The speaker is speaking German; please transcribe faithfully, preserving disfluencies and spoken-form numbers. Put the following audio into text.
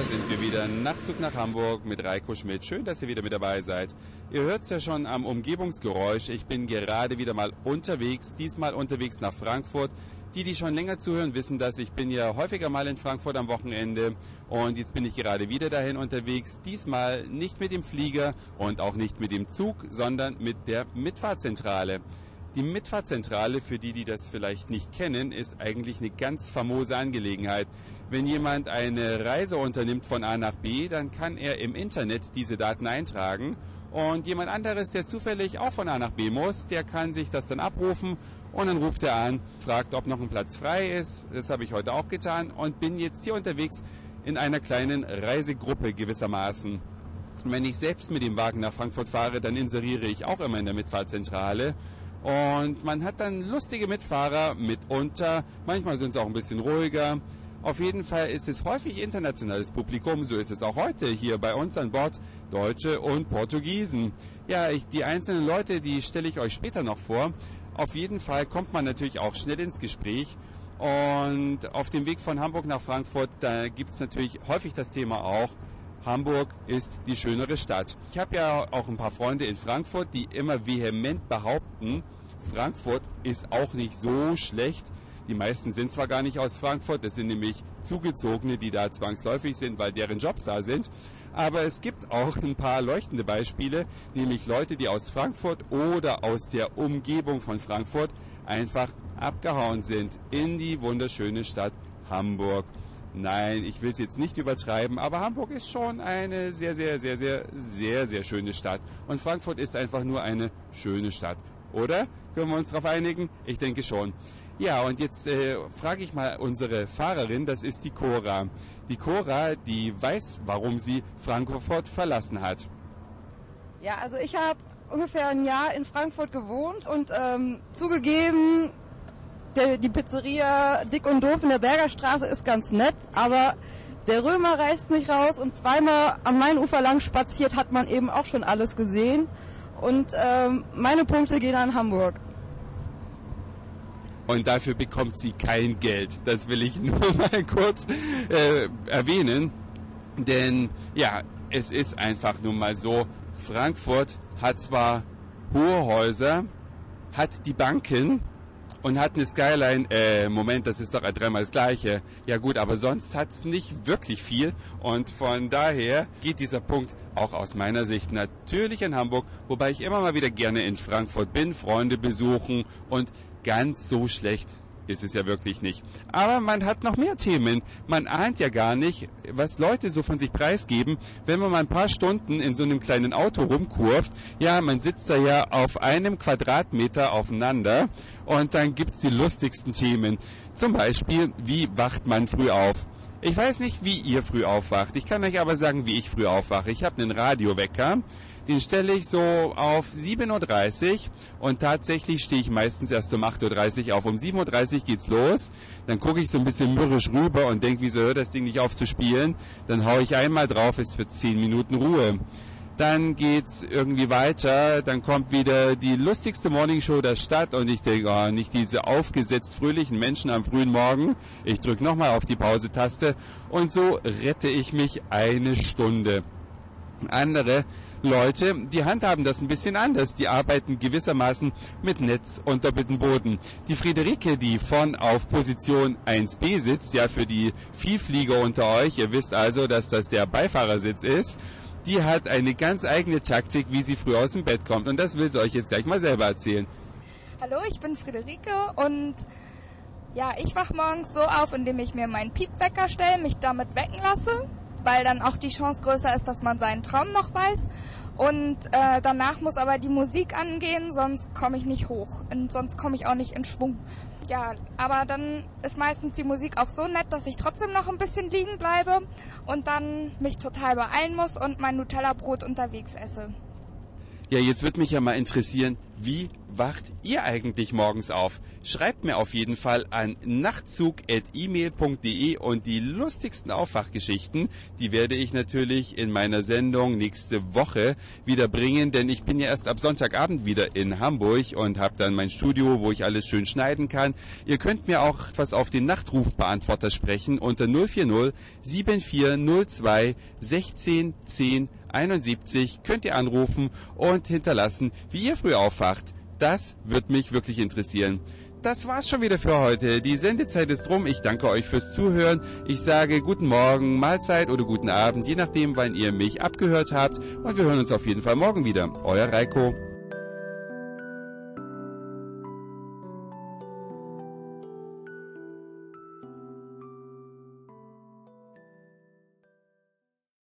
Da sind wir wieder. Nachtzug nach Hamburg mit Reiko Schmidt. Schön, dass ihr wieder mit dabei seid. Ihr hört es ja schon am Umgebungsgeräusch. Ich bin gerade wieder mal unterwegs. Diesmal unterwegs nach Frankfurt. Die, die schon länger zuhören, wissen das. Ich bin ja häufiger mal in Frankfurt am Wochenende. Und jetzt bin ich gerade wieder dahin unterwegs. Diesmal nicht mit dem Flieger und auch nicht mit dem Zug, sondern mit der Mitfahrzentrale. Die Mitfahrzentrale, für die, die das vielleicht nicht kennen, ist eigentlich eine ganz famose Angelegenheit. Wenn jemand eine Reise unternimmt von A nach B, dann kann er im Internet diese Daten eintragen. Und jemand anderes, der zufällig auch von A nach B muss, der kann sich das dann abrufen und dann ruft er an, fragt, ob noch ein Platz frei ist. Das habe ich heute auch getan und bin jetzt hier unterwegs in einer kleinen Reisegruppe gewissermaßen. Und wenn ich selbst mit dem Wagen nach Frankfurt fahre, dann inseriere ich auch immer in der Mitfahrzentrale. Und man hat dann lustige Mitfahrer mitunter, manchmal sind es auch ein bisschen ruhiger. Auf jeden Fall ist es häufig internationales Publikum, so ist es auch heute hier bei uns an Bord, Deutsche und Portugiesen. Ja, ich, die einzelnen Leute, die stelle ich euch später noch vor. Auf jeden Fall kommt man natürlich auch schnell ins Gespräch. Und auf dem Weg von Hamburg nach Frankfurt, da gibt es natürlich häufig das Thema auch, Hamburg ist die schönere Stadt. Ich habe ja auch ein paar Freunde in Frankfurt, die immer vehement behaupten, Frankfurt ist auch nicht so schlecht. Die meisten sind zwar gar nicht aus Frankfurt, das sind nämlich Zugezogene, die da zwangsläufig sind, weil deren Jobs da sind. Aber es gibt auch ein paar leuchtende Beispiele, nämlich Leute, die aus Frankfurt oder aus der Umgebung von Frankfurt einfach abgehauen sind in die wunderschöne Stadt Hamburg. Nein, ich will es jetzt nicht übertreiben, aber Hamburg ist schon eine sehr, sehr, sehr, sehr, sehr, sehr schöne Stadt. Und Frankfurt ist einfach nur eine schöne Stadt. Oder? Können wir uns darauf einigen? Ich denke schon. Ja, und jetzt äh, frage ich mal unsere Fahrerin, das ist die Cora. Die Cora, die weiß, warum sie Frankfurt verlassen hat. Ja, also ich habe ungefähr ein Jahr in Frankfurt gewohnt und ähm, zugegeben, der, die Pizzeria Dick und Doof in der Bergerstraße ist ganz nett, aber der Römer reißt nicht raus und zweimal am Mainufer lang spaziert hat man eben auch schon alles gesehen. Und ähm, meine Punkte gehen an Hamburg. Und dafür bekommt sie kein Geld. Das will ich nur mal kurz äh, erwähnen. Denn ja, es ist einfach nun mal so, Frankfurt hat zwar hohe Häuser, hat die Banken und hat eine Skyline, äh, Moment, das ist doch dreimal das Gleiche. Ja gut, aber sonst hat's nicht wirklich viel. Und von daher geht dieser Punkt auch aus meiner Sicht natürlich in Hamburg, wobei ich immer mal wieder gerne in Frankfurt bin, Freunde besuchen und ganz so schlecht ist es ja wirklich nicht. Aber man hat noch mehr Themen. Man ahnt ja gar nicht, was Leute so von sich preisgeben, wenn man mal ein paar Stunden in so einem kleinen Auto rumkurft. Ja, man sitzt da ja auf einem Quadratmeter aufeinander und dann gibt's die lustigsten Themen. Zum Beispiel, wie wacht man früh auf? Ich weiß nicht, wie ihr früh aufwacht. Ich kann euch aber sagen, wie ich früh aufwache. Ich habe einen Radiowecker. Den stelle ich so auf sieben Uhr dreißig und tatsächlich stehe ich meistens erst um acht Uhr dreißig auf. Um sieben Uhr dreißig geht's los, dann gucke ich so ein bisschen mürrisch rüber und denke, wieso hört das Ding nicht auf zu spielen? Dann haue ich einmal drauf, ist für zehn Minuten Ruhe. Dann geht's irgendwie weiter, dann kommt wieder die lustigste Morningshow der Stadt und ich denke, oh, nicht diese aufgesetzt fröhlichen Menschen am frühen Morgen. Ich drücke nochmal auf die Pause-Taste und so rette ich mich eine Stunde. Andere Leute, die handhaben das ein bisschen anders. Die arbeiten gewissermaßen mit Netz und doppeltem Boden. Die Friederike, die vorn auf Position eins B sitzt, ja für die Vielflieger unter euch, ihr wisst also, dass das der Beifahrersitz ist, die hat eine ganz eigene Taktik, wie sie früh aus dem Bett kommt. Und das will sie euch jetzt gleich mal selber erzählen. Hallo, ich bin Friederike und ja, ich wach morgens so auf, indem ich mir meinen Piepwecker stelle, mich damit wecken lasse, weil dann auch die Chance größer ist, dass man seinen Traum noch weiß. Und äh, danach muss aber die Musik angehen, sonst komme ich nicht hoch und sonst komme ich auch nicht in Schwung. Ja, aber dann ist meistens die Musik auch so nett, dass ich trotzdem noch ein bisschen liegen bleibe und dann mich total beeilen muss und mein Nutella-Brot unterwegs esse. Ja, jetzt wird mich ja mal interessieren, wie wacht ihr eigentlich morgens auf? Schreibt mir auf jeden Fall an nachtzug at e mail punkt de und die lustigsten Aufwachgeschichten, die werde ich natürlich in meiner Sendung nächste Woche wieder bringen, denn ich bin ja erst ab Sonntagabend wieder in Hamburg und habe dann mein Studio, wo ich alles schön schneiden kann. Ihr könnt mir auch was auf den Nachtrufbeantworter sprechen unter null vier null sieben vier null zwei sechzehn zehn einundsiebzig könnt ihr anrufen und hinterlassen, wie ihr früh aufwacht. Das wird mich wirklich interessieren. Das war's schon wieder für heute. Die Sendezeit ist rum. Ich danke euch fürs Zuhören. Ich sage guten Morgen, Mahlzeit oder guten Abend, je nachdem, wann ihr mich abgehört habt. Und wir hören uns auf jeden Fall morgen wieder. Euer Reiko.